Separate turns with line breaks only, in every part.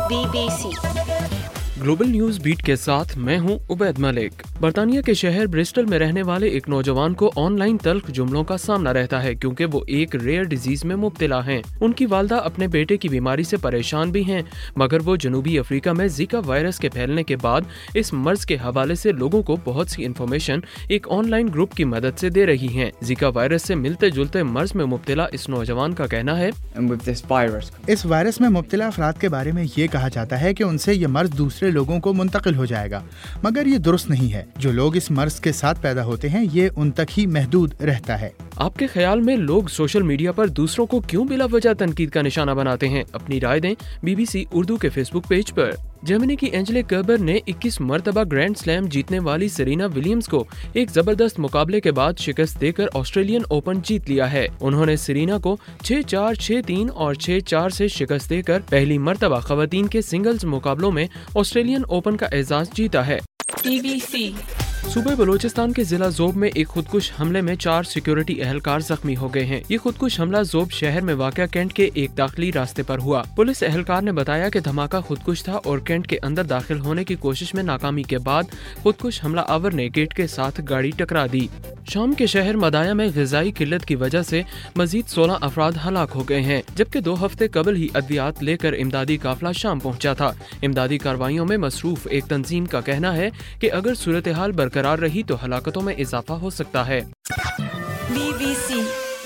BBC
global news beat के साथ मैं हूं उबैद मलिक। बर्तानिया के शहर ब्रिस्टल में रहने वाले एक नौजवान को ऑनलाइन तल्ख जुमलों का सामना रहता है क्योंकि वो एक रेयर डिजीज में मुब्तला हैं। उनकी वालदा अपने बेटे की बीमारी से परेशान भी हैं, मगर वो जनूबी अफ्रीका में जीका वायरस के फैलने के बाद इस मर्ज के हवाले से लोगों को बहुत सी इन्फॉर्मेशन एक ऑनलाइन ग्रुप की मदद से दे रही है। जीका वायरस से मिलते जुलते मर्ज में मुब्तला इस नौजवान का कहना है,
इस वायरस में मुब्तला अफराद के बारे में ये कहा जाता है कि उनसे ये मर्ज दूसरे लोगों को मुंतकिल हो जाएगा, मगर ये दुरुस्त नहीं है। जो लोग इस मर्ज के साथ पैदा होते हैं ये उन तक ही महदूद रहता है।
आपके ख्याल में लोग सोशल मीडिया पर दूसरों को क्यों बिला वजह तनकीद का निशाना बनाते हैं? अपनी राय दें BBC उर्दू के फेसबुक पेज पर। जर्मनी की एंजेले कर्बर ने 21 मरतबा ग्रैंड स्लैम जीतने वाली सेरेना विलियम्स को एक जबरदस्त मुकाबले के बाद शिकस्त देकर ऑस्ट्रेलियन ओपन जीत लिया है। उन्होंने सेरेना को 6-4, 6-3 और 6-4 से शिकस्त देकर पहली मरतबा खवातीन के सिंगल्स मुकाबलों में ऑस्ट्रेलियन ओपन का एजाज जीता है।
BBC
सूबे बलूचिस्तान के जिला ज़ोब में एक खुदकुश हमले में 4 सिक्योरिटी एहलकार जख्मी हो गए हैं। ये खुदकुश हमला ज़ोब शहर में वाक़या कैंट के एक दाखिली रास्ते पर हुआ। पुलिस एहलकार ने बताया कि धमाका खुदकुश था और कैंट के अंदर दाखिल होने की कोशिश में नाकामी के बाद खुदकुश हमला आवर ने गेट के साथ गाड़ी टकरा दी। शाम के शहर मदाया में ग़िज़ाई किल्लत की वजह से मजीद 16 अफराद हलाक हो गए हैं, जबकि 2 हफ्ते कबल ही अद्वियात लेकर इमदादी काफिला शाम पहुँचा था। इमदादी कार्रवाइयों में मसरूफ एक तंजीम का कहना है कि अगर सूरत हाल बरकरार रही तो हलाकतों में इजाफा हो सकता है।
BBC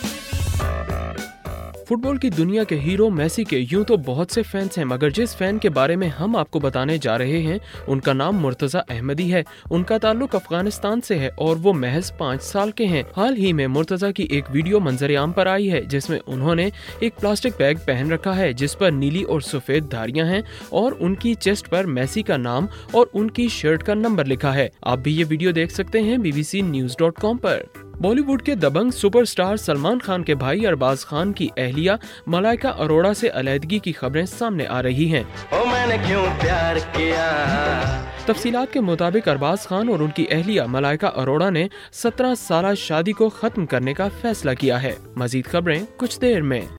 फुटबॉल की दुनिया के हीरो मेसी के यूं तो बहुत से फैंस हैं, मगर जिस फैन के बारे में हम आपको बताने जा रहे हैं उनका नाम मुर्तजा अहमदी है। उनका ताल्लुक अफगानिस्तान से है और वो महज 5 साल के हैं। हाल ही में मुर्तजा की एक वीडियो मंजर-ए-आम पर आई है जिसमें उन्होंने एक प्लास्टिक बैग पहन रखा है जिस पर नीली और सफेद धारियां हैं और उनकी चेस्ट पर मेसी का नाम और उनकी शर्ट का नंबर लिखा है। आप भी ये वीडियो देख सकते हैं bbcnews.com पर। बॉलीवुड के दबंग सुपरस्टार सलमान खान के भाई अरबाज खान की अहलिया मलाइका अरोड़ा से अलैदगी की खबरें सामने आ रही हैं।
मैंने क्यों प्यार किया।
तफसीलात के मुताबिक अरबाज खान और उनकी अहलिया मलाइका अरोड़ा ने 17 साला शादी को खत्म करने का फैसला किया है। मजीद खबरें कुछ देर में।